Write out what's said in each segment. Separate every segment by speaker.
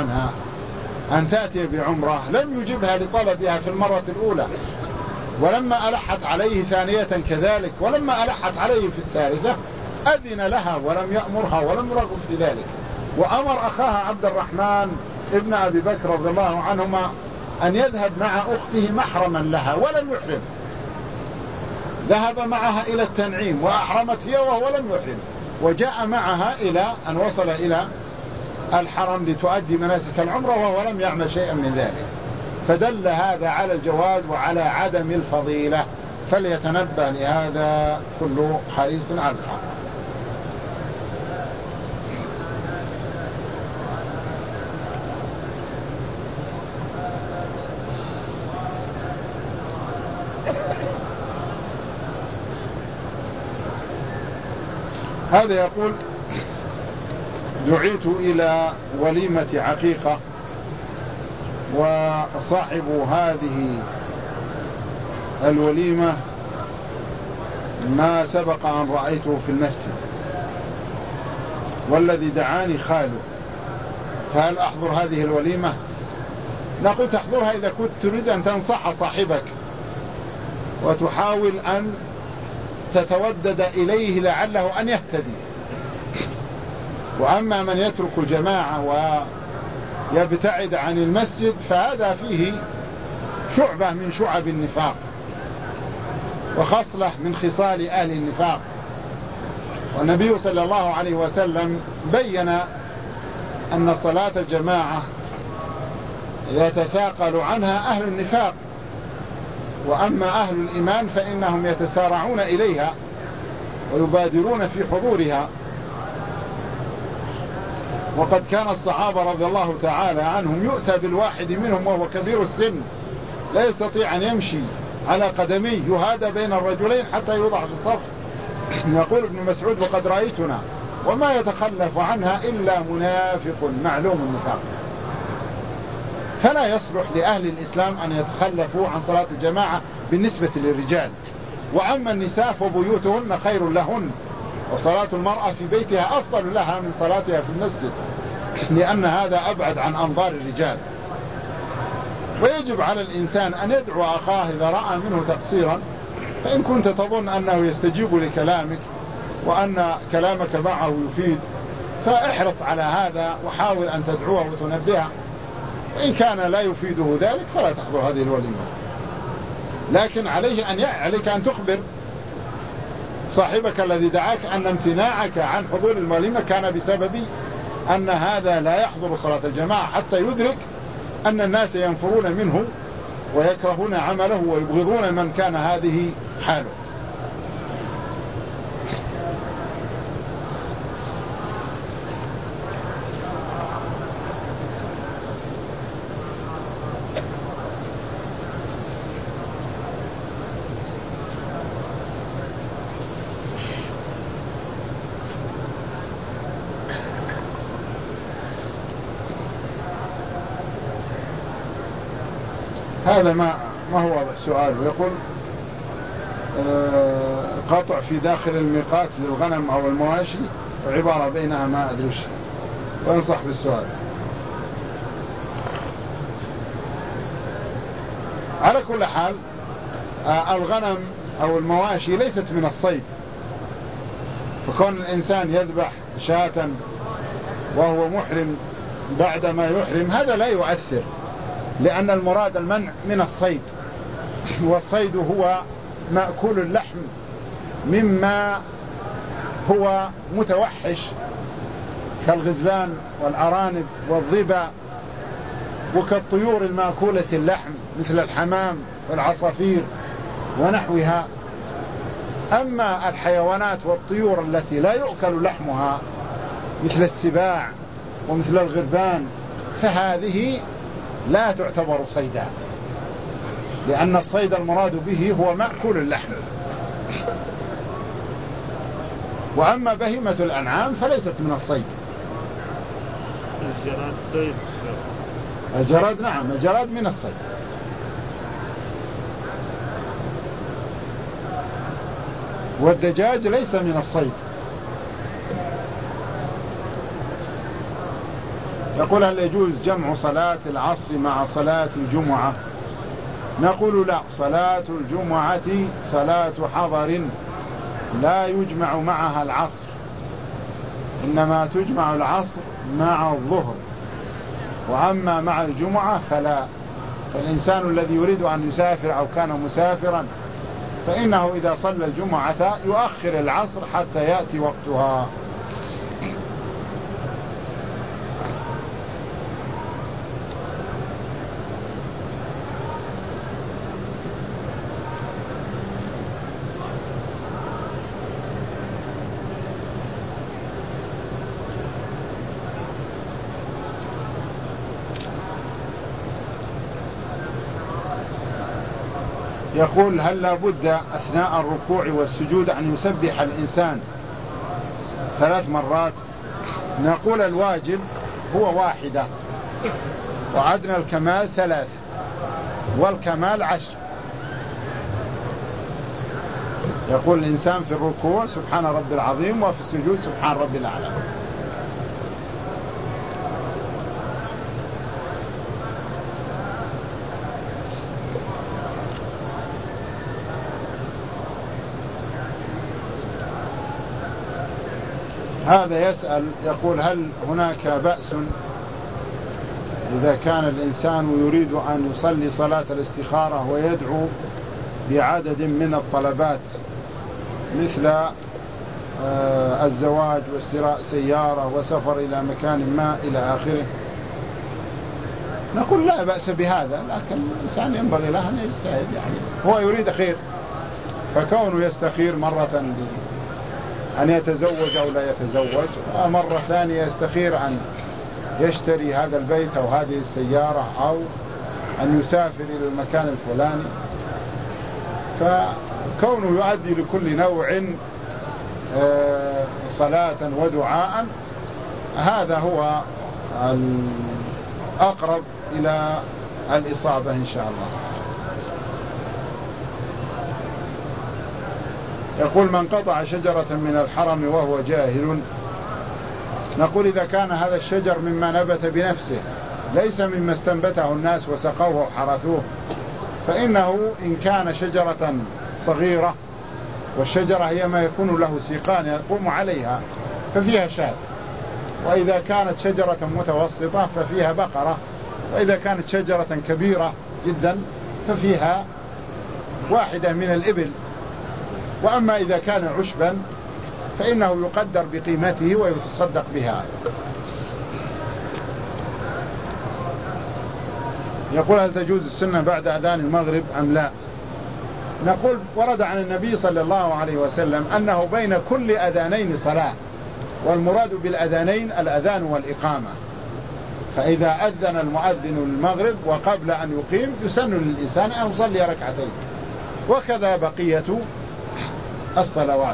Speaker 1: عنها أن تأتي بعمرة لم يجبها لطلبها في المرة الأولى، ولما ألحت عليه ثانية كذلك، ولما ألحت عليه في الثالثة أذن لها ولم يأمرها ولم يرغب في ذلك، وأمر أخاها عبد الرحمن ابن أبي بكر رضي الله عنهما أن يذهب مع أخته محرما لها ولم يحرم. ذهب معها إلى التنعيم وأحرمت هي وهو لم يحرم، وجاء معها إلى أن وصل إلى الحرم لتؤدي مناسك العمرة وهو لم يعمل شيئا من ذلك، فدل هذا على الجواز وعلى عدم الفضيلة، فليتنبه لهذا كل حريص على الحق. هذا يقول: دعيت إلى وليمة عقيقة، وصاحب هذه الوليمة ما سبق أن رأيته في المسجد، والذي دعاني خاله، فهل أحضر هذه الوليمة؟ نقول تحضرها إذا كنت تريد أن تنصح صاحبك وتحاول أن تتودد إليه لعله أن يهتدي. وأما من يترك الجماعة ويبتعد عن المسجد فهذا فيه شعبة من شعب النفاق وخصلة من خصال أهل النفاق. والنبي صلى الله عليه وسلم بين أن صلاة الجماعة يتثاقل عنها أهل النفاق، وأما أهل الإيمان فإنهم يتسارعون إليها ويبادرون في حضورها. وقد كان الصحابة رضي الله تعالى عنهم يؤتى بالواحد منهم وهو كبير السن لا يستطيع أن يمشي على قدميه، يهادى بين الرجلين حتى يوضع في الصف. يقول ابن مسعود: وقد رأيتنا وما يتخلف عنها إلا منافق معلوم النفاق. فلا يصلح لأهل الإسلام أن يتخلفوا عن صلاة الجماعة بالنسبة للرجال. وأما النساء فبيوتهن خير لهن، وصلاة المرأة في بيتها أفضل لها من صلاتها في المسجد، لأن هذا أبعد عن أنظار الرجال. ويجب على الإنسان أن يدعو أخاه إذا رأى منه تقصيرا، فإن كنت تظن أنه يستجيب لكلامك وأن كلامك معه يفيد فاحرص على هذا وحاول أن تدعوه وتنبهه. وإن كان لا يفيده ذلك فلا تحضر هذه الوليمة، لكن عليك أن تخبر صاحبك الذي دعاك أن امتناعك عن حضور الوليمة كان بسبب أن هذا لا يحضر صلاة الجماعة، حتى يدرك أن الناس ينفرون منه ويكرهون عمله ويبغضون من كان هذه حاله. هذا ما هو السؤال. ويقول: قطع في داخل الميقات للغنم أو المواشي، عبارة بينها ما أدري وش، وانصح بالسؤال. على كل حال الغنم أو المواشي ليست من الصيد، فكون الإنسان يذبح شاة وهو محرم بعدما يحرم هذا لا يؤثر، لأن المراد المنع من الصيد، والصيد هو مأكول اللحم مما هو متوحش كالغزلان والأرانب والظبا، وكالطيور المأكولة اللحم مثل الحمام والعصافير ونحوها. أما الحيوانات والطيور التي لا يؤكل لحمها مثل السباع ومثل الغربان فهذه لا تعتبر صيدا، لأن الصيد المراد به هو مأكول اللحم. وأما بهيمة الأنعام فليست من الصيد.
Speaker 2: الجراد صيد؟
Speaker 1: الجراد نعم، الجراد من الصيد. والدجاج ليس من الصيد. يقول هل يجوز جمع صلاة العصر مع صلاة الجمعة؟ نقول لا، صلاة الجمعة صلاة حضر لا يجمع معها العصر، إنما تجمع العصر مع الظهر، وأما مع الجمعة فلا. فالإنسان الذي يريد أن يسافر أو كان مسافرا فإنه إذا صلى الجمعة يؤخر العصر حتى يأتي وقتها. يقول هل لا بد أثناء الركوع والسجود أن يسبح الإنسان 3 مرات؟ نقول الواجب هو 1، وأدنى الكمال 3، والكمال 10. يقول الإنسان في الركوع سبحان ربي العظيم، وفي السجود سبحان ربي الأعلى. هذا يسأل يقول هل هناك بأس إذا كان الإنسان يريد أن يصلي صلاة الاستخارة ويدعو بعدد من الطلبات مثل الزواج وشراء سيارة وسفر إلى مكان ما إلى آخره؟ نقول لا بأس بهذا، لكن الإنسان ينبغي له أن يجتهد، يعني هو يريد خير، فكونه يستخير مرة أن يتزوج أو لا يتزوج، ومرة ثانية يستخير أن يشتري هذا البيت أو هذه السيارة أو أن يسافر إلى المكان الفلاني، فكونه يؤدي لكل نوع صلاة ودعاء هذا هو الأقرب إلى الإصابة إن شاء الله. يقول من قطع شجرة من الحرم وهو جاهل، نقول إذا كان هذا الشجر مما نبت بنفسه ليس مما استنبته الناس وسقوه وحرثوه، فإنه إن كان شجرة صغيرة، والشجرة هي ما يكون له سيقان يقوم عليها ففيها شاة، وإذا كانت شجرة متوسطة ففيها بقرة، وإذا كانت شجرة كبيرة جدا ففيها واحدة من الإبل. وأما إذا كان عشبا فإنه يقدر بقيمته ويتصدق بها. يقول هل تجوز السنة بعد أذان المغرب أم لا؟ نقول ورد عن النبي صلى الله عليه وسلم أنه بين كل أذانين صلاة، والمراد بالأذانين الأذان والإقامة، فإذا أذن المؤذن المغرب وقبل أن يقيم يسن للإنسان أن يصلي ركعتين، وكذا بقية الصلوات.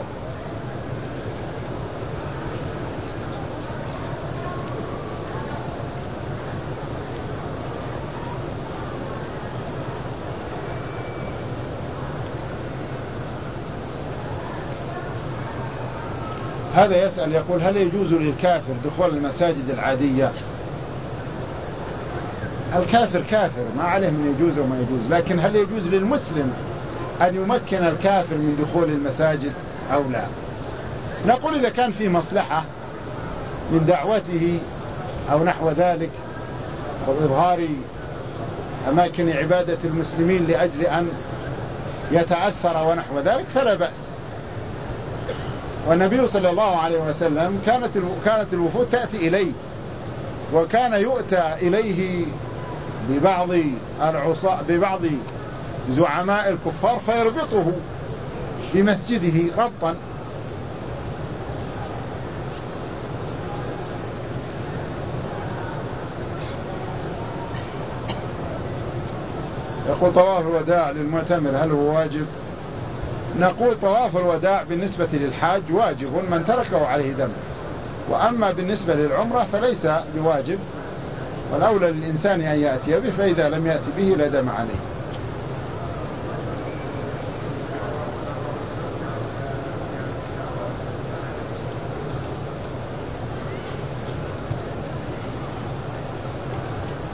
Speaker 1: هذا يسأل يقول هل يجوز للكافر دخول المساجد العادية؟ الكافر كافر ما عليه من يجوز وما يجوز، لكن هل يجوز للمسلم أن يمكن الكافر من دخول المساجد أو لا؟ نقول إذا كان في مصلحة من دعوته أو نحو ذلك أو إظهار أماكن عبادة المسلمين لأجل أن يتأثر ونحو ذلك فلا بأس. والنبي صلى الله عليه وسلم كانت الوفود تأتي إليه، وكان يؤتى إليه ببعض زعماء الكفار فيربطه بمسجده ربطا. يقول طواف الوداع للمعتمر هل هو واجب؟ نقول طواف الوداع بالنسبة للحاج واجب من تركه عليه ذنب، وأما بالنسبة للعمرة فليس بواجب، والأولى للإنسان أن يأتي به، فإذا لم يأتي به لا دم عليه.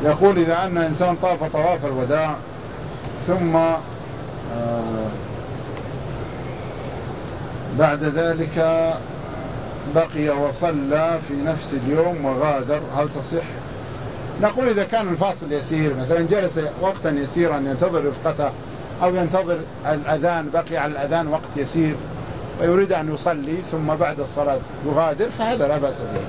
Speaker 1: يقول إذا أن إنسان طاف طواف الوداع ثم بعد ذلك بقي وصلى في نفس اليوم وغادر، هل تصح؟ نقول إذا كان الفاصل يسير، مثلا جلس وقتا يسيرا ينتظر رفقته أو ينتظر الأذان، بقي على الأذان وقت يسير ويريد أن يصلي ثم بعد الصلاة يغادر، فهذا لا بأس به.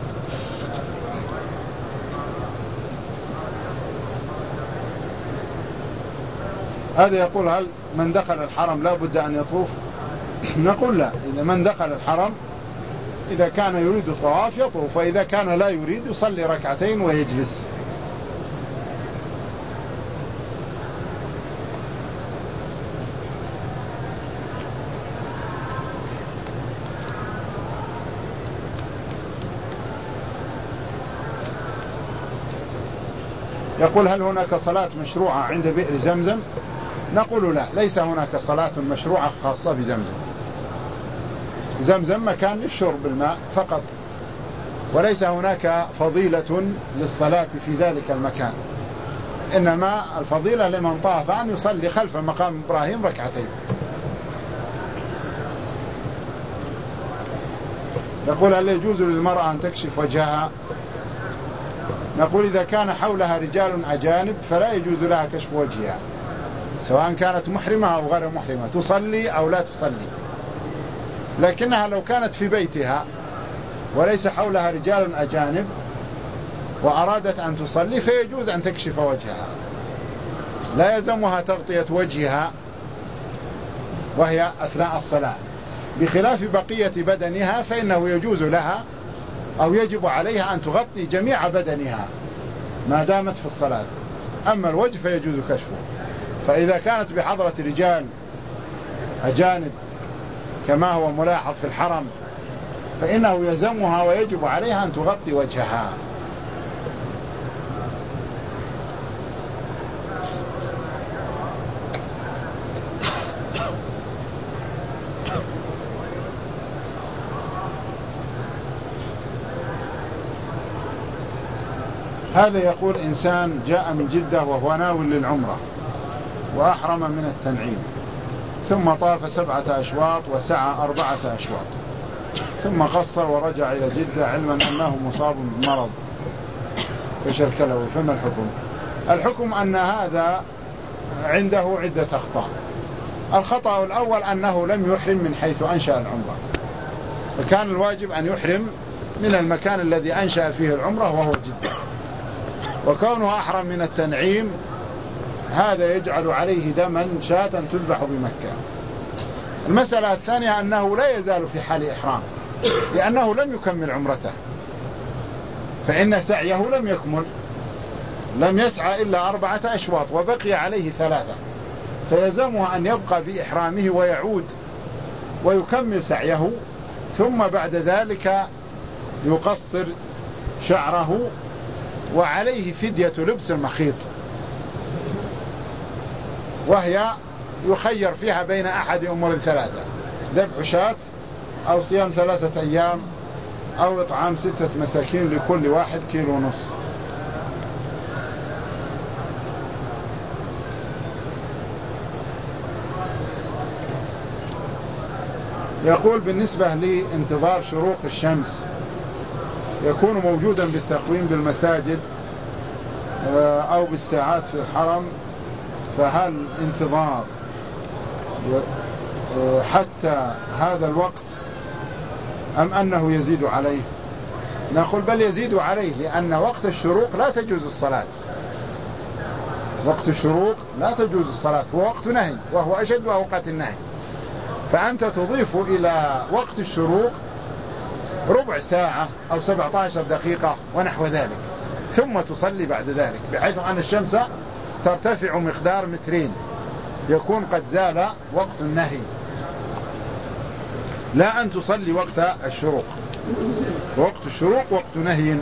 Speaker 1: هذا يقول هل من دخل الحرم لا بد أن يطوف؟ نقول لا، إذا من دخل الحرم إذا كان يريد الطواف يطوف، وإذا كان لا يريد يصلي ركعتين ويجلس. يقول هل هناك صلاة مشروعة عند بئر زمزم؟ نقول لا، ليس هناك صلاة مشروعة خاصة بزمزم. زمزم مكان للشرب الماء فقط، وليس هناك فضيلة للصلاة في ذلك المكان، إنما الفضيلة لمن طاف أن يصلي خلف مقام إبراهيم ركعتين. يقول هل يجوز للمرأة أن تكشف وجهها؟ نقول إذا كان حولها رجال أجانب فلا يجوز لها كشف وجهها، سواء كانت محرمة أو غير محرمة، تصلي أو لا تصلي. لكنها لو كانت في بيتها وليس حولها رجال أجانب وأرادت أن تصلي فيجوز أن تكشف وجهها، لا يلزمها تغطية وجهها وهي أثناء الصلاة، بخلاف بقية بدنها فإنه يجوز لها أو يجب عليها أن تغطي جميع بدنها ما دامت في الصلاة. أما الوجه فيجوز كشفه. فإذا كانت بحضرة رجال أجانب كما هو ملاحظ في الحرم فإنه يلزمها ويجب عليها أن تغطي وجهها. هذا يقول إنسان جاء من جدة وهو ناوي للعمرة وأحرم من التنعيم، ثم طاف 7 أشواط وسعى 4 أشواط، ثم قصر ورجع إلى جدة علما أنه مصاب بمرض فشركله، فما الحكم؟ الحكم أن هذا عنده عدة أخطاء. الخطأ الأول أنه لم يحرم من حيث أنشأ العمرة، فكان الواجب أن يحرم من المكان الذي أنشأ فيه العمرة وهو جدة، وكونه أحرم من التنعيم هذا يجعل عليه دما شاة تذبح بمكة. المسألة الثانية أنه لا يزال في حال إحرام لأنه لم يكمل عمرته، فإن سعيه لم يكمل، لم يسعى إلا 4 أشواط وبقي عليه 3، فيلزمه أن يبقى بإحرامه ويعود ويكمل سعيه، ثم بعد ذلك يقصر شعره، وعليه فدية لبس المخيط، وهي يخير فيها بين أحد أمور 3: ذبح شاة أو صيام 3 أيام أو إطعام 6 مساكين لكل واحد 1.5 كيلو. يقول بالنسبة لانتظار شروق الشمس يكون موجودا بالتقويم بالمساجد أو بالساعات في الحرم، فهل انتظار حتى هذا الوقت أم أنه يزيد عليه؟ نقول بل يزيد عليه، لأن وقت الشروق لا تجوز الصلاة، وقت الشروق لا تجوز الصلاة، هو وقت نهي وهو أشد أوقات النهي، فأنت تضيف إلى وقت الشروق ربع ساعة أو 17 دقيقة ونحو ذلك، ثم تصلي بعد ذلك، بحيث أن الشمس ترتفع مقدار 2 متر، يكون قد زال وقت النهي، لا أن تصلي وقت الشروق. وقت الشروق وقت نهي.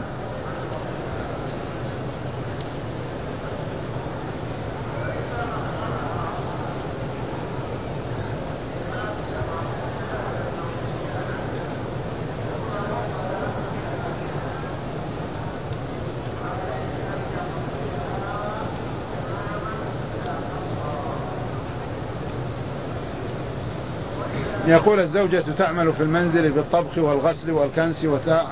Speaker 1: يقول الزوجة تعمل في المنزل بالطبخ والغسل والكنس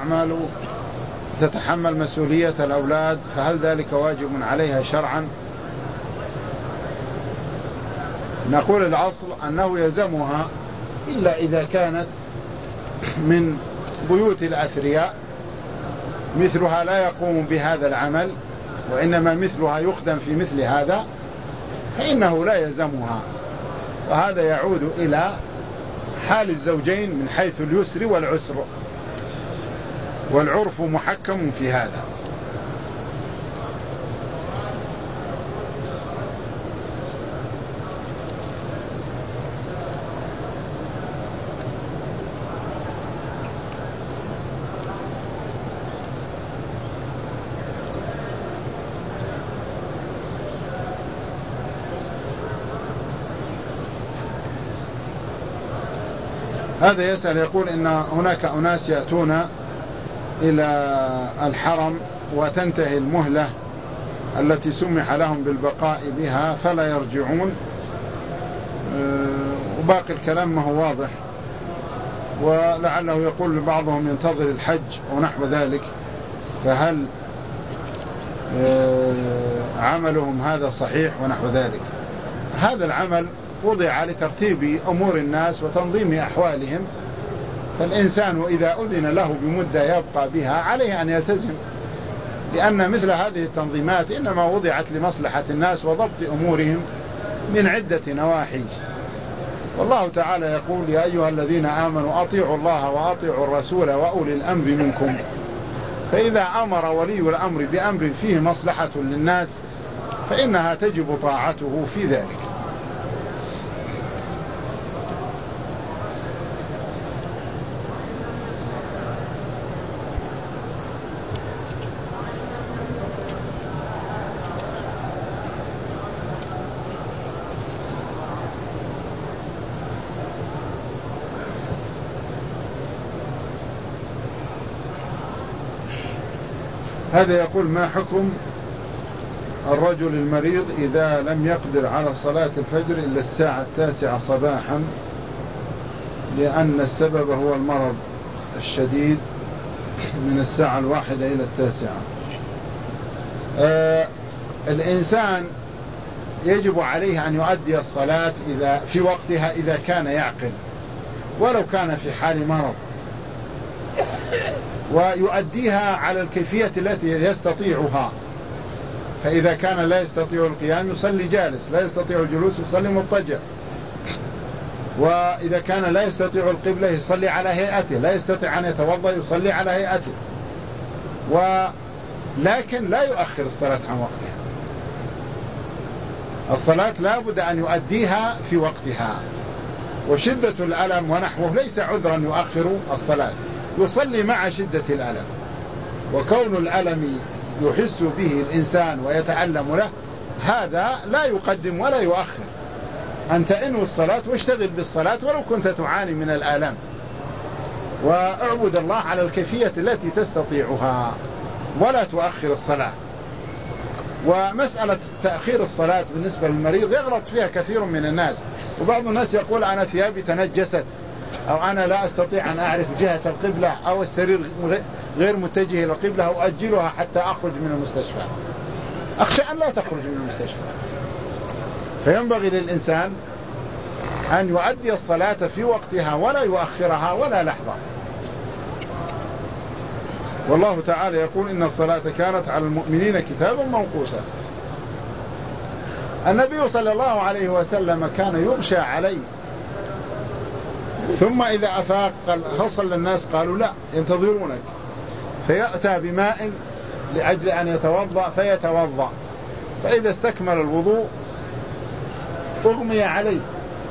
Speaker 1: تتحمل مسؤولية الأولاد، فهل ذلك واجب عليها شرعا؟ نقول الأصل أنه يلزمها، إلا إذا كانت من بيوت الأثرياء مثلها لا يقوم بهذا العمل وإنما مثلها يخدم في مثل هذا، فإنه لا يلزمها، وهذا يعود إلى حال الزوجين من حيث اليسر والعسر، والعرف محكم في هذا. هذا يسأل يقول إن هناك أناس يأتون إلى الحرم وتنتهي المهلة التي سمح لهم بالبقاء بها فلا يرجعون، وباقي الكلام ما هو واضح، ولعله يقول بعضهم ينتظر الحج ونحو ذلك، فهل عملهم هذا صحيح ونحو ذلك؟ هذا العمل وضع لترتيب أمور الناس وتنظيم أحوالهم، فالإنسان إذا أذن له بمدة يبقى بها عليه أن يلتزم، لأن مثل هذه التنظيمات إنما وضعت لمصلحة الناس وضبط أمورهم من عدة نواحي. والله تعالى يقول: يا أيها الذين آمنوا أطيعوا الله وأطيعوا الرسول وأولي الأمر منكم، فإذا أمر ولي الأمر بأمر فيه مصلحة للناس فإنها تجب طاعته في ذلك. هذا يقول: ما حكم الرجل المريض إذا لم يقدر على صلاة الفجر إلا الساعة 9 صباحا لأن السبب هو المرض الشديد من الساعة 1 إلى 9؟ الإنسان يجب عليه أن يؤدي الصلاة في وقتها إذا كان يعقل، ولو كان في حال مرض، ويؤديها على الكيفية التي يستطيعها. فإذا كان لا يستطيع القيام يصلي جالس، لا يستطيع الجلوس يصلي مضطجع، وإذا كان لا يستطيع القبلة يصلي على هيئته، لا يستطيع أن يتوضأ يصلي على هيئته، ولكن لا يؤخر الصلاة عن وقتها. الصلاة لا بد أن يؤديها في وقتها، وشدة الألم ونحوه ليس عذرا يؤخر الصلاة، يصلي مع شدة الألم، وكون الألم يحس به الإنسان ويتألم له هذا لا يقدم ولا يؤخر. أنت انوي الصلاة واشتغل بالصلاة ولو كنت تعاني من الآلام، واعبد الله على الكيفية التي تستطيعها ولا تؤخر الصلاة. ومسألة تأخير الصلاة بالنسبة للمريض يغلط فيها كثير من الناس، وبعض الناس يقول: أنا ثيابي تنجست، أو أنا لا أستطيع أن أعرف جهة القبلة، أو السرير غير متجه إلى القبلة، أو أجلها حتى أخرج من المستشفى. أخشى أن لا تخرج من المستشفى. فينبغي للإنسان أن يؤدي الصلاة في وقتها ولا يؤخرها ولا لحظة. والله تعالى يقول: إن الصلاة كانت على المؤمنين كتابا موقوتا. النبي صلى الله عليه وسلم كان يغشى عليه، ثم إذا أفاق حصل للناس قالوا: لا، ينتظرونك، فيأتى بماء لأجل أن يتوضأ فيتوضأ، فإذا استكمل الوضوء أغمي عليه،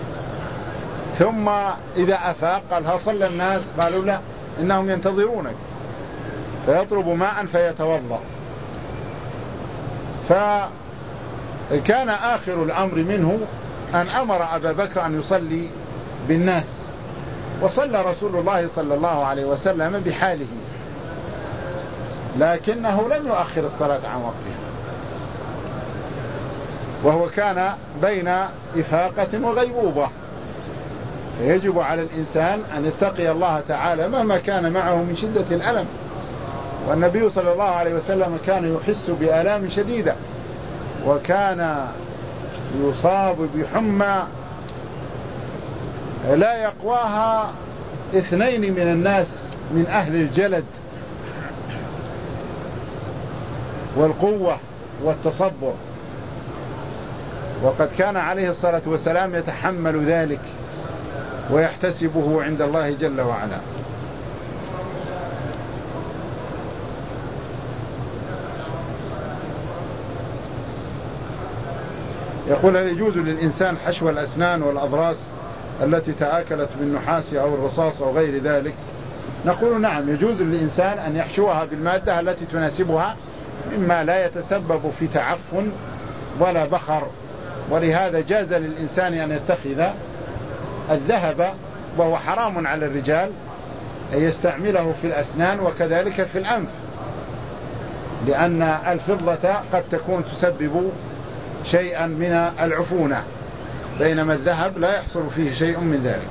Speaker 1: ثم إذا أفاق قال: حصل للناس قالوا: لا، إنهم ينتظرونك، فيطلب ماء فيتوضأ. فكان آخر الأمر منه أن أمر أبا بكر أن يصلي بالناس، وصلى رسول الله صلى الله عليه وسلم بحاله، لكنه لم يؤخر الصلاة عن وقتها، وهو كان بين إفاقة وغيبوبة، يجب على الإنسان أن يتقي الله تعالى مهما كان معه من شدة الألم. والنبي صلى الله عليه وسلم كان يحس بآلام شديدة، وكان يصاب بحمى لا يقواها 2 من الناس من أهل الجلد والقوة والتصبر، وقد كان عليه الصلاة والسلام يتحمل ذلك ويحتسبه عند الله جل وعلا. يقول: هل يجوز للإنسان حشو الأسنان والأضراس التي تآكلت بالنحاس أو الرصاص أو غير ذلك؟ نقول: نعم، يجوز للإنسان أن يحشوها بالمادة التي تناسبها مما لا يتسبب في تعفن ولا بخر. ولهذا جاز للإنسان أن يتخذ الذهب، وهو حرام على الرجال أن يستعمله في الأسنان وكذلك في الأنف، لأن الفضة قد تكون تسبب شيئا من العفونة، بينما الذهب لا يحصل فيه شيء من ذلك.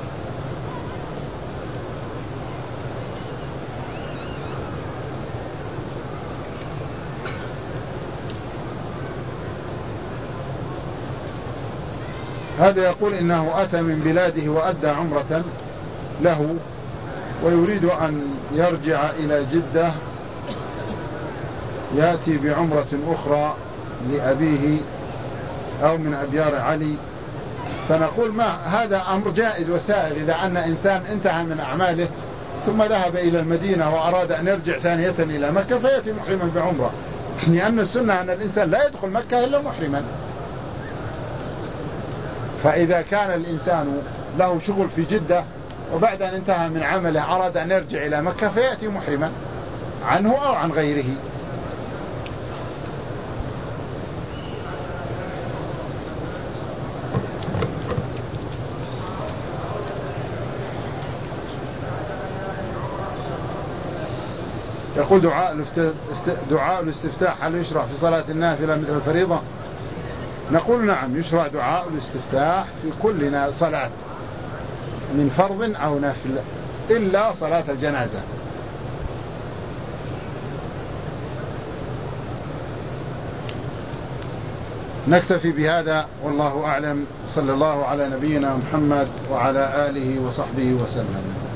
Speaker 1: هذا يقول إنه أتى من بلاده وأدى عمرة له، ويريد أن يرجع إلى جدة يأتي بعمرة أخرى لأبيه أو من أبيار علي. فنقول: ما هذا أمر جائز وسائل. إذا أن إنسان انتهى من أعماله ثم ذهب إلى المدينة وأراد أن يرجع ثانية إلى مكة فيأتي محرما بعمرة، لأن السنة أن الإنسان لا يدخل مكة إلا محرما. فإذا كان الإنسان له شغل في جدة وبعد أن انتهى من عمله أراد أن يرجع إلى مكة فيأتي محرما عنه أو عن غيره. يقول: دعاء الاستفتاح هل يشرع في صلاة النافلة مثل الفريضة؟ نقول: نعم، يشرع دعاء الاستفتاح في كل صلاة من فرض أو نافل إلا صلاة الجنازة. نكتفي بهذا والله أعلم. صلى الله على نبينا محمد وعلى آله وصحبه وسلم.